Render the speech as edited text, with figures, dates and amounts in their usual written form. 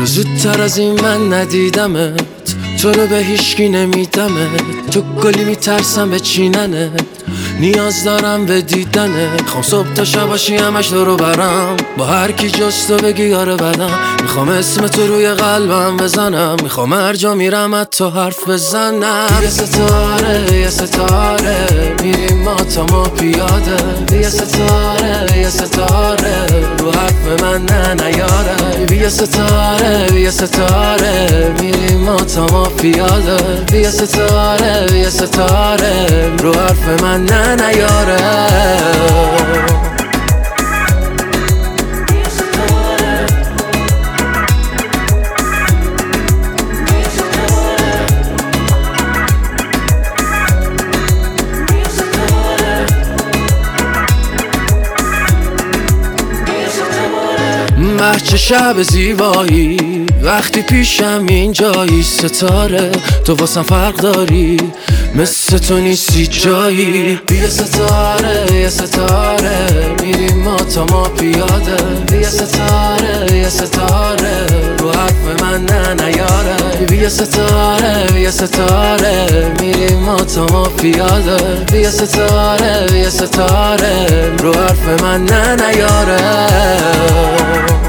زودتر از این من ندیدمت، تو رو به هیچکی نمیدمت. تو گلی میترسم به چیننت، نیاز دارم به دیدنت. خوام صبح تا شب باشی همش دورو برم، با هر کی جز تو بگی یاره بدم. میخوام اسم تو روی قلبم بزنم، میخوام هر جا میرم از تو حرف بزنم. یه ستاره یه ستاره میریم ما تا ما پیاده. یه ستاره یه ستاره رو حرف من نیاره. یه ستاره یه ستاره میریم ما تا ما پیاده. یه ستاره یه ستاره رو حرف من نیاره. چه شب زیبایی وقتی پیشم اینجایی. ستاره تو واسم فرق داری، مثل تو نیستی جایی. یه ستاره یه ستاره میریم ما تا ما پیاده. یه ستاره یه ستاره رو حرف من نیاره. یه ستاره یه ستاره میریم ما تا ما پیاده. یه ستاره یه ستاره رو حرف من نیاره.